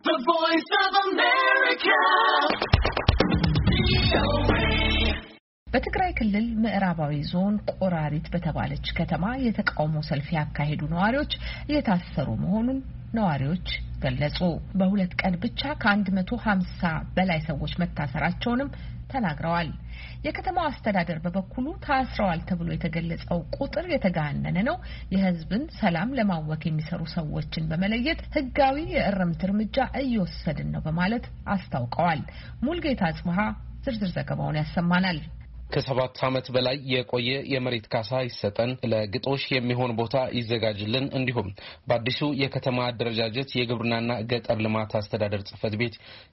The Voice of America. በትግራይ ክልል ምዕራባዊ ዞን ቆራሪት በተባለች ከተማ የተቃውሞ ሰልፍ ያካሄዱ ነዋሪዎች እየታሰሩ መሆኑን ነዋሪዎች ገለጹ። በሁለት ቀን ብቻ ከ150 በላይ ሰዎች መታሰራቸውንም ተናግረዋል። የከተማው አስተዳደር በበኩሉ ታስረዋል ተብሎ የተገለጸው ቁጥር የተጋነነ ነው፣ የሕዝብን ሰላም ለማወክ የሚሰሩ ሰዎችን በመለየት ሕጋዊ የእርምት እርምጃ እየወሰድን ነው በማለት አስታውቀዋል። ሙልጌታ ጽብሃ ዝርዝር ዘገባውን ያሰማናል። ከ7 ዓመት በላይ የቆየ የመሬት ካሳ ይሰጠን፣ ለግጦሽ የሚሆን ቦታ ይዘጋጅልን፣ እንዲሁም በአዲሱ የከተማ አደረጃጀት የግብርናና ገጠር ልማት አስተዳደር ጽሕፈት ቤት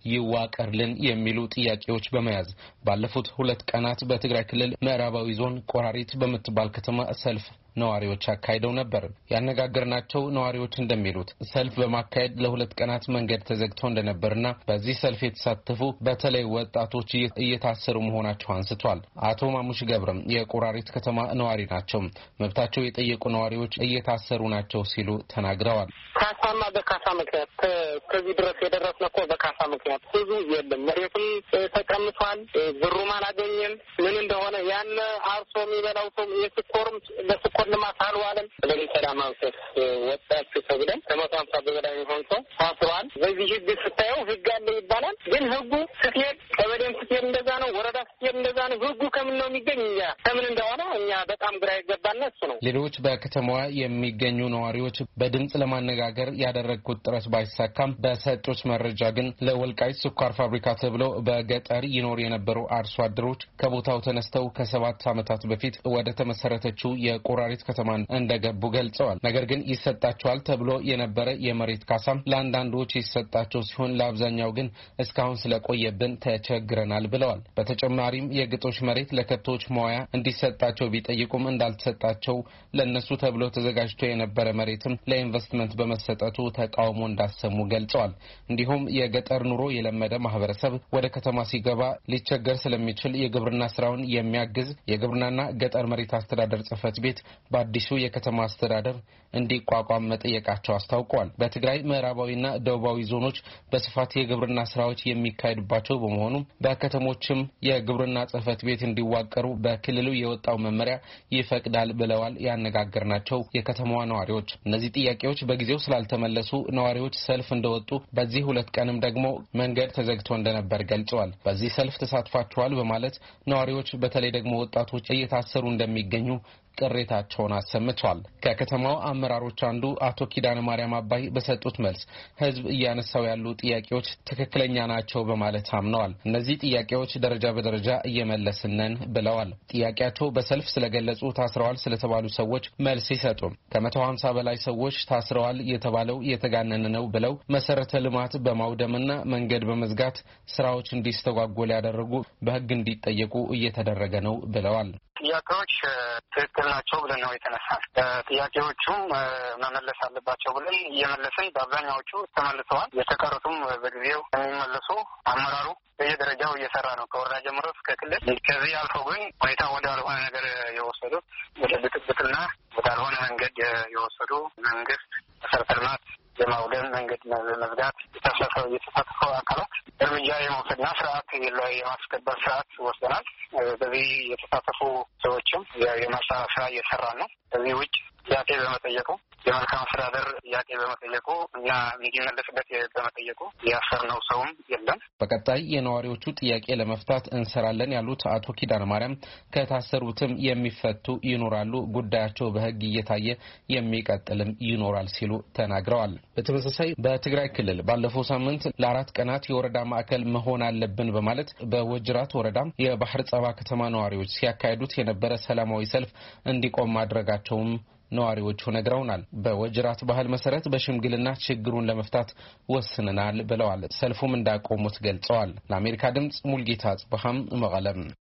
ይዋቀርልን የሚሉ ጥያቄዎች በመያዝ ባለፉት 2 ቀናት በትግራይ ክልል ምዕራባዊ ዞን ቆራሪት በምትባል ከተማ ሰልፍ ነዋሪዎች አካሂደው ነበር። ያነጋገርናቸው ነዋሪዎች እንደሚሉት ሰልፍ በማካሄድ ለ2 ቀናት መንገድ ተዘግቶ እንደነበርና በዚህ ሰልፍ የተሳተፉ በተለይ ወጣቶች እየታሰሩ መሆናቸው አንስቷል። አቶ ማሙሽ ገብረም የቆራሪት ከተማ ነዋሪ ናቸው። መብታቸው የጠየቁ ነዋሪዎች እየታሰሩ ናቸው ሲሉ ተናግረዋል። ካሳማ በካሳ ምክንያት ከዚህ ድረስ የደረስነው እኮ በካሳ ምክንያት ብዙ የለም፣ መሬቱም ተቀምጧል፣ ብሩም አላገኘም። ምን እንደሆነ ያን አርሶ የሚበላው ሰው የስኮርም ለስኮር ልማት አልዋለም። ስለዚህ ሰላማዊ ሰልፍ ወጣችሁ ተብለን ከ150 በላይ የሚሆን ሰው ታስሯል። በዚህ ህግ ስታየው ህግ አለ ይባላል፣ ግን ህጉ ስትሄድ ቀበሌም ስትሄድ እንደዛ ነው፣ ወረዳ ስትሄድ እንደዛ ነው። ህጉ ከምን ነው የሚገኝ? እኛ ከምን እንደሆነ እኛ በጣም ግራ ይገባና እሱ ነው። ሌሎች በከተማዋ የሚገኙ ነዋሪዎች በድምጽ ለማነጋገር ያደረጉት ጥረት ባይሳካም በሰጡት መረጃ ግን ለወልቃይት ስኳር ፋብሪካ ተብሎ በገጠር ይኖር የነበሩ አርሶ አደሮች ከቦታው ተነስተው ከ7 ዓመታት በፊት ወደ ተመሰረተችው የቆራሪት ከተማን እንደገቡ ገልጸዋል። ነገር ግን ይሰጣቸዋል ተብሎ የነበረ የመሬት ካሳም ለአንዳንዶች ይሰጣቸው ሲሆን ለአብዛኛው ግን እስካሁን ስለቆየብን ተቸግረናል ብለዋል። በተጨማሪም የግጦሽ መሬት ለከብቶች መዋያ እንዲሰጣቸው ቢጠይቁም እንዳልተሰጣቸው፣ ለነሱ ተብሎ ተዘጋጅቶ የነበረ መሬትም ለኢንቨስትመንት በመሰጠቱ ተቃውሞ እንዳሰሙ ገልጸዋል። እንዲሁም የገጠር ኑሮ የለመደ ማህበረሰብ ወደ ከተማ ሲገባ ሊቸገር ስለሚችል የግብርና ስራውን የሚያግዝ የግብርናና ገጠር መሬት አስተዳደር ጽሕፈት ቤት በአዲሱ የከተማ አስተዳደር እንዲቋቋም መጠየቃቸው አስታውቀዋል። በትግራይ ምዕራባዊና ደቡባዊ ዞኖች በስፋት የግብርና ስራዎች የሚካሄዱባቸው በመሆኑ በከተሞችም የግብርና ጽሕፈት ቤት እንዲዋቀሩ በክልሉ የወጣው መመሪያ ይፈቅዳል ብለዋል ያነጋገርናቸው የከተማዋ ነዋሪዎች። እነዚህ ጥያቄዎች በጊዜው ስላልተመለሱ ነዋሪዎች ሰልፍ እንደወጡ፣ በዚህ 2 ቀንም ደግሞ መንገድ ተዘግቶ እንደነበር ገልጸዋል። በዚህ ሰልፍ ተሳትፋቸዋል በማለት ነዋሪዎች በተለይ ደግሞ ወጣቶች እየታሰሩ እንደሚገኙ ቅሬታቸውን አሰምተዋል። ከከተማው አመራሮች አንዱ አቶ ኪዳነ ማርያም አባይ በሰጡት መልስ ህዝብ እያነሳው ያሉ ጥያቄዎች ትክክለኛ ናቸው በማለት አምነዋል። እነዚህ ጥያቄዎች ደረጃ በደረጃ እየመለስነን ብለዋል። ጥያቄያቸው በሰልፍ ስለገለጹ ታስረዋል ስለተባሉ ሰዎች መልስ ይሰጡም። ከ150 በላይ ሰዎች ታስረዋል የተባለው የተጋነነ ነው ብለው መሰረተ ልማት በማውደምና መንገድ በመዝጋት ስራዎች እንዲስተጓጎል ያደረጉ በህግ እንዲጠየቁ እየተደረገ ነው ብለዋል። ጥያቄዎች ትክክል ናቸው ብለን ነው የተነሳን። ጥያቄዎቹም መመለስ አለባቸው ብለን እየመለስን በአብዛኛዎቹ ተመልሰዋል። የተቀሩትም በጊዜው የሚመለሱ አመራሩ በየደረጃው እየሰራ ነው፣ ከወረዳ ጀምሮ እስከ ክልል። ከዚህ አልፎ ግን ሁኔታ ወደ አልሆነ ነገር የወሰዱት ወደ ብጥብጥና ወደ አልሆነ መንገድ የወሰዱ መንግስት መሰረተ ልማት የማውደም መንገድ መዝጋት የተሳተፈው አካላት እርምጃ የመውሰድና ስርዓት የማስከበር ስርዓት ወስደናል። በዚህ የተሳተፉ ሰዎችም የማሻሻያ ስራ እየሰራ ነው። ከዚህ ውጭ ጥያቄ በመጠየቁ የመልካም አስተዳደር ጥያቄ በመጠየቁ እና እንዲመለስበት በመጠየቁ ያሰርነው ሰውም የለም። በቀጣይ የነዋሪዎቹ ጥያቄ ለመፍታት እንሰራለን ያሉት አቶ ኪዳነ ማርያም ከታሰሩትም የሚፈቱ ይኖራሉ፣ ጉዳያቸው በህግ እየታየ የሚቀጥልም ይኖራል ሲሉ ተናግረዋል። በተመሳሳይ በትግራይ ክልል ባለፈው ሳምንት ለ4 ቀናት የወረዳ ማዕከል መሆን አለብን በማለት በወጅራት ወረዳ የባህር ጸባ ከተማ ነዋሪዎች ሲያካሂዱት የነበረ ሰላማዊ ሰልፍ እንዲቆም ማድረጋቸውም ነዋሪዎቹ ነግረውናል። በወጅራት ባህል መሰረት በሽምግልና ችግሩን ለመፍታት ወስነናል ብለዋል። ሰልፉም እንዳቆሙት ገልጸዋል። ለአሜሪካ ድምጽ ሙልጌታ ጽብሃም መቀለም